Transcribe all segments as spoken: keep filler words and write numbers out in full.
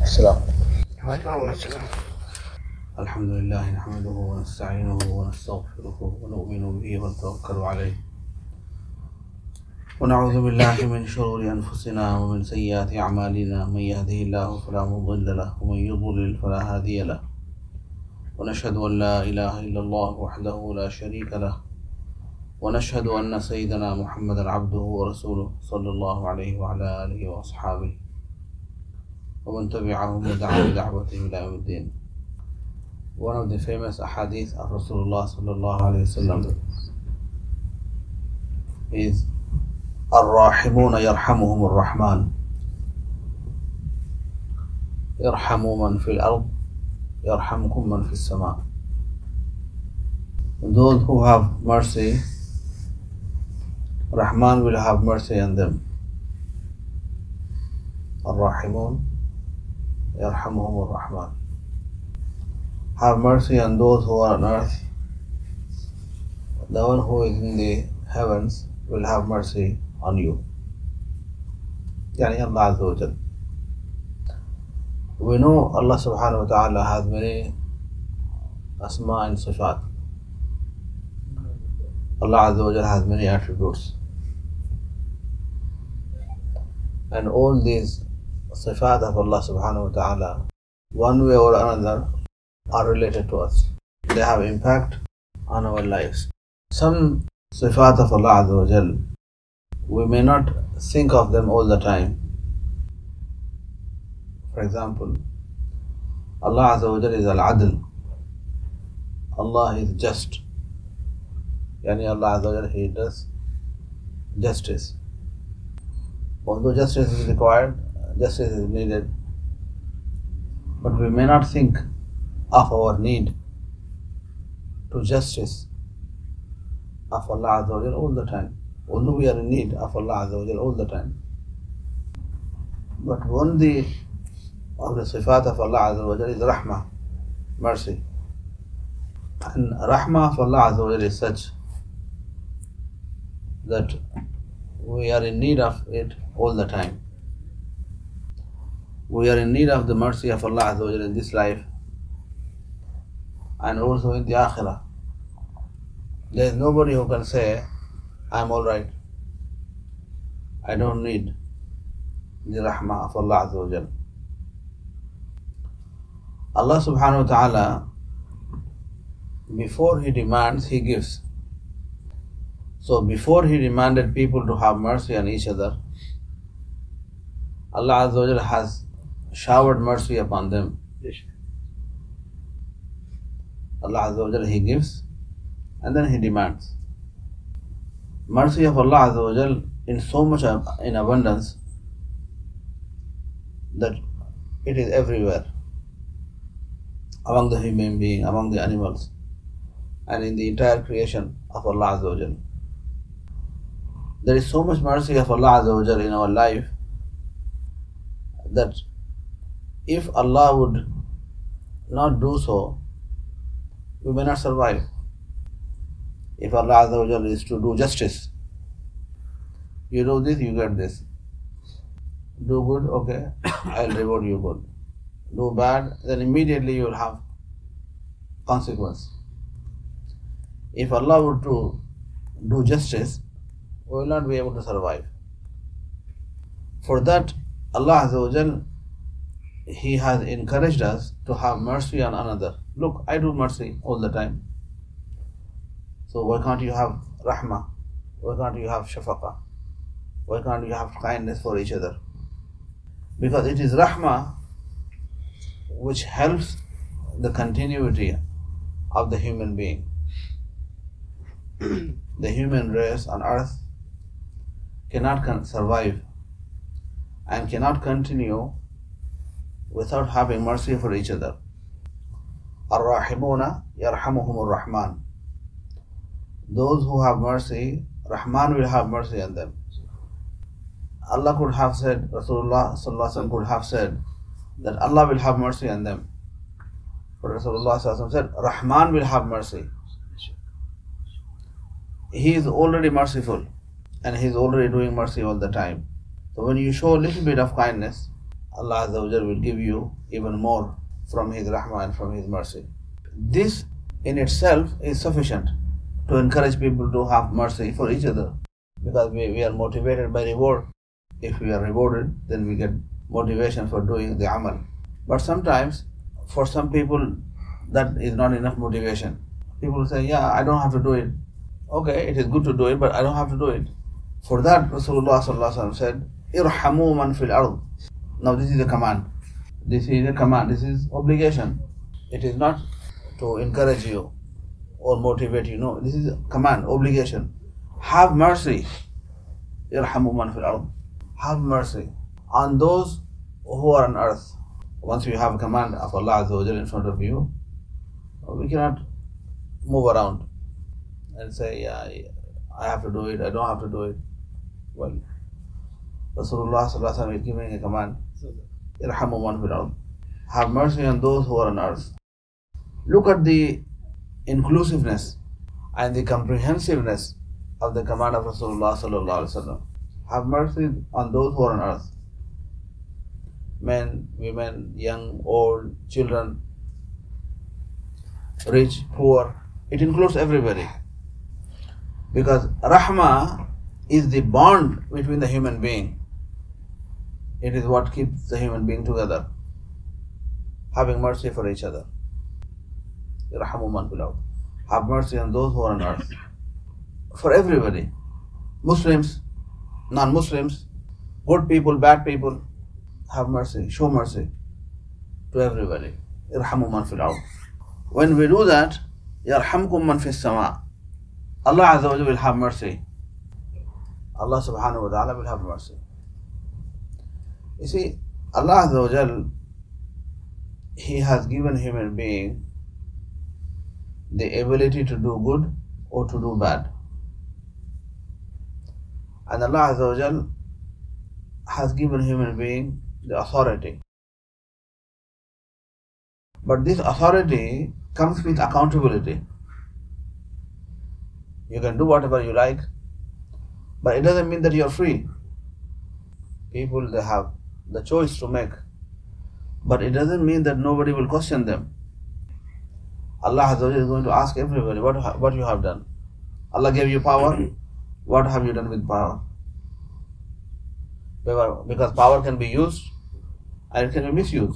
السلام. الحمد لله نحمده ونستعينه ونستغفره ونؤمن به ونتوكل عليه ونعوذ بالله من شرور أنفسنا ومن سيئات أعمالنا. من يهده الله فلا مضل له ومن يضلل فلا هادي له ونشهد أن لا إله إلا الله وحده لا شريك له ونشهد أن سيدنا محمدا عبده ورسوله صلى الله عليه وعلى آله وأصحابه ومن تبعهم ودعا بدعوته إلى يوم الدين. One of the famous ahadith of Rasulullah sallallahu alayhi wasallam is Ar-Rahimuna yarhamuhum ar-Rahman. Yarhamu man fil ard, yarhamkum man fis sama. Those who have mercy, Rahman will have mercy on them. Ar-Rahimun yarhamuhum ar-Rahman. Have mercy on those who are on earth. The one who is in the heavens will have mercy on you. Yani Allah Azza wa Jal. We know Allah subhanahu wa ta'ala has many asma and sifat. Allah Azza wa Jal has many attributes. And all these sifat of Allah subhanahu wa ta'ala, one way or another, are related to us. They have impact on our lives. Some sifat of Allah Azza wa Jal, we may not think of them all the time. For example, Allah Azza wa Jal is Al-Adl. Allah is just. Yani Allah Azza wa Jal, He does justice. Although justice is required, justice is needed, but we may not think of our need to justice of Allah Azza wa Jal all the time. Although we are in need of Allah Azza wa Jal all the time. But one the, of the sifat of Allah Azza wa Jal is Rahmah, mercy. And Rahmah of Allah Azza wa Jal is such that we are in need of it all the time. We are in need of the mercy of Allah Azza wa Jal in this life and also in the Akhirah. There is nobody who can say, I am alright. I don't need the Rahmah of Allah Azza wa Jal. Allah subhanahu wa ta'ala, before He demands, He gives. So before He demanded people to have mercy on each other, Allah Azza wa Jal has showered mercy upon them. Allah Azza wa Jal, He gives and then He demands. Mercy of Allah Azza wa Jal in so much in abundance that it is everywhere, among the human beings, among the animals, and in the entire creation of Allah Azza wa Jal. There is so much mercy of Allah Azza wa Jal in our life that if Allah would not do so, we may not survive. If Allah Azza wa Jal is to do justice, you do this, you get this. Do good, okay, I'll reward you good. Do bad, then immediately you will have consequence. If Allah were to do justice, we will not be able to survive. For that, Allah Azza wa Jal, He has encouraged us to have mercy on another. Look, I do mercy all the time. So why can't you have rahmah? Why can't you have shafaqah? Why can't you have kindness for each other? Because it is rahmah which helps the continuity of the human being. The human race on earth cannot con- survive and cannot continue without having mercy for each other. Ar-Rahimuna yarhamuhum ar-Rahman. Those who have mercy, Rahman will have mercy on them. Allah could have said, Rasulullah sallallahu alaihi wasallam could have said that Allah will have mercy on them. But Rasulullah sallallahu alaihi wasallam said, Rahman will have mercy. He is already merciful and He is already doing mercy all the time. So when you show a little bit of kindness, Allah Azza wa Jal will give you even more from His rahmah and from His mercy. This in itself is sufficient to encourage people to have mercy for each other, because we, we are motivated by reward. If we are rewarded, then we get motivation for doing the amal. But sometimes for some people that is not enough motivation. People say, yeah, I don't have to do it. Okay, it is good to do it, but I don't have to do it. For that, Rasulullah sallallahu alaihi wasallam said, Irhamu man fil ard. Now this is a command. This is a command. This is obligation. It is not to encourage you or motivate you. No, this is a command, obligation. Have mercy. Irhamu man fil ard. Have mercy on those who are on earth. Once you have a command of Allah Azza wa Jalla in front of you, we cannot move around and say, yeah, I have to do it, I don't have to do it. Well, Rasulullah sallallahu alaihi wasallam is giving a command, Irhamu man fil ard. Have mercy on those who are on earth. Look at the inclusiveness and the comprehensiveness of the command of Rasulullah sallallahu alaihi wasallam. Have mercy on those who are on earth. Men, women, young, old, children, rich, poor. It includes everybody. Because rahmah is the bond between the human being. It is what keeps the human being together. Having mercy for each other. Irhamu man fil ard. Have mercy on those who are on earth. For everybody. Muslims, non-Muslims, good people, bad people. Have mercy, show mercy to everybody. Irhamu man fil ard. When we do that, Yarhamkum man fis sama. Allah Azza wa Jalla will have mercy. Allah subhanahu wa ta'ala will have mercy. You see, Allah Azza wa Jalla, He has given human being the ability to do good or to do bad. And Allah Azza wa Jalla has given human being the authority. But this authority comes with accountability. You can do whatever you like, but it doesn't mean that you are free. People, they have the choice to make, but it doesn't mean that nobody will question them. Allah Azza wa Jalla is going to ask everybody, what, what you have done. Allah gave you power, what have you done with power? Because power can be used and it can be misused.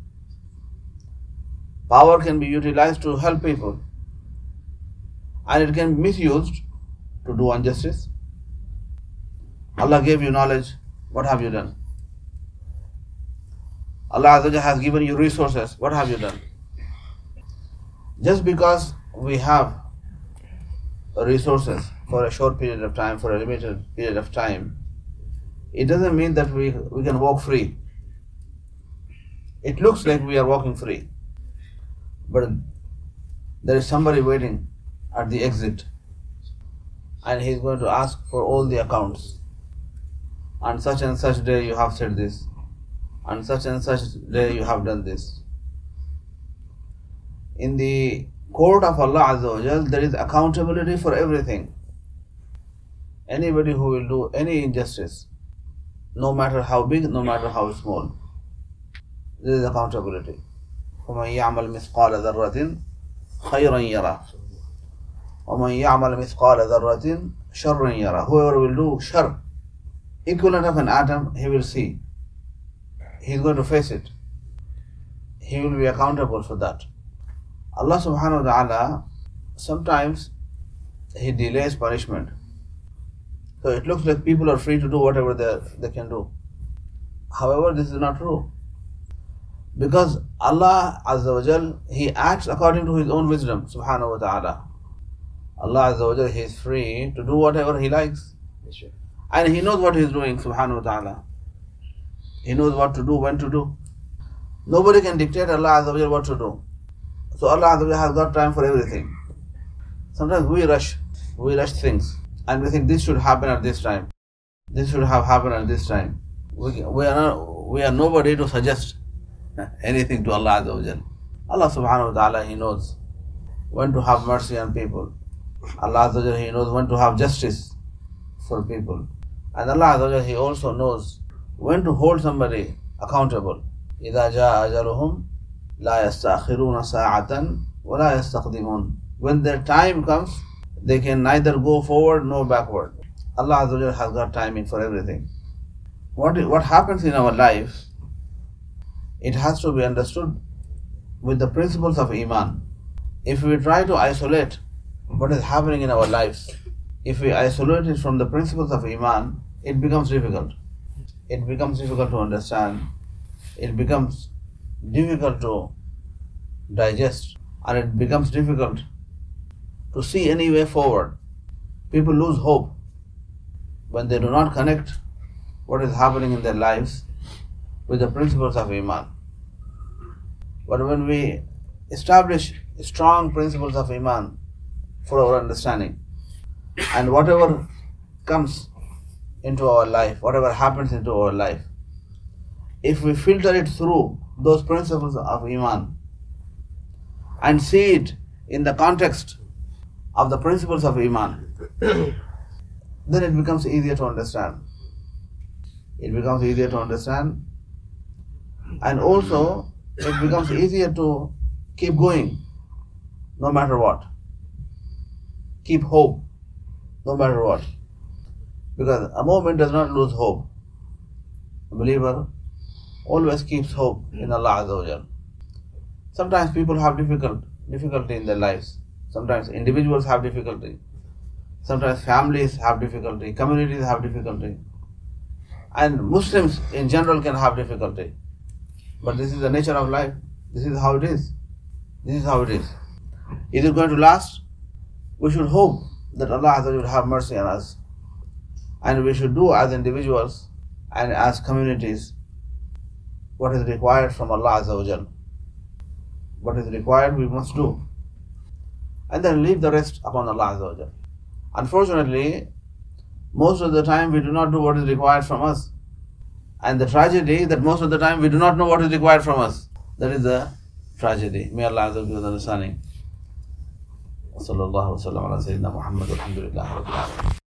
Power can be utilized to help people and it can be misused to do injustice. Allah gave you knowledge, what have you done? Allah Azza wa Jalla has given you resources, what have you done? Just because we have resources for a short period of time, for a limited period of time, it doesn't mean that we, we can walk free. It looks like we are walking free, but there is somebody waiting at the exit and he is going to ask for all the accounts. On such and such day you have said this, on such and such day you have done this. In the court of Allah Azza wa Jal, there is accountability for everything. Anybody who will do any injustice, no matter how big, no matter how small, there is accountability. وَمَنْ يَعْمَلْ مِثْقَالَ ذَرَّةٍ خَيْرًا يَرَى وَمَنْ يَعْمَلْ مِثْقَالَ ذَرَّةٍ شَرًّا يَرَى. Whoever will do shar, equivalent of an atom, he will see. He is going to face it. He will be accountable for that. Allah subhanahu wa ta'ala, sometimes He delays punishment. So it looks like people are free to do whatever they, they can do. However, this is not true. Because Allah Azza wa Jal, He acts according to His own wisdom, subhanahu wa ta'ala. Allah Azza wa Jal, He is free to do whatever He likes. And He knows what He is doing, subhanahu wa ta'ala. He knows what to do, when to do. Nobody can dictate Allah Azza wa Jal what to do. So Allah Azza wa Jal has got time for everything. Sometimes we rush, we rush things. And we think this should happen at this time. This should have happened at this time. We, we, are, not, we are nobody to suggest anything to Allah Azza wa Jal. Allah subhanahu wa ta'ala, He knows when to have mercy on people. Allah Azza wa Jal, He knows when to have justice for people. And Allah Azza wa Jal, He also knows when to hold somebody accountable. إِذَا جَاءَ أَجَلُهُمْ لَا يَسْتَأْخِرُونَ سَاعَةً وَلَا يَسْتَقْدِمُونَ. When their time comes, they can neither go forward nor backward. Allah Azza wa Jalla has got timing for everything. What, what happens in our life, it has to be understood with the principles of Iman. If we try to isolate what is happening in our lives, if we isolate it from the principles of Iman, it becomes difficult. It becomes difficult to understand. It becomes difficult to digest, and it becomes difficult to see any way forward. People lose hope when they do not connect what is happening in their lives with the principles of Iman. But when we establish strong principles of Iman for our understanding, and whatever comes into our life, whatever happens into our life, if we filter it through those principles of Iman and see it in the context of the principles of Iman, then it becomes easier to understand. It becomes easier to understand, and also it becomes easier to keep going no matter what. Keep hope no matter what. Because a moment does not lose hope. A believer always keeps hope in Allah Azza wa Jal. Sometimes people have difficult, difficulty in their lives. Sometimes individuals have difficulty. Sometimes families have difficulty. Communities have difficulty. And Muslims in general can have difficulty. But this is the nature of life. This is how it is. This is how it is. Is it going to last? We should hope that Allah Azza wa Jal will have mercy on us. And we should do as individuals and as communities what is required from Allah Azza wa Jal. What is required we must do. And then leave the rest upon Allah Azza wa Jal. Unfortunately, most of the time we do not do what is required from us. And the tragedy that most of the time we do not know what is required from us. That is the tragedy. May Allah Azza wa Jal give us understanding. وصلى الله وسلم على سيدنا محمد والحمد لله رب العالمين.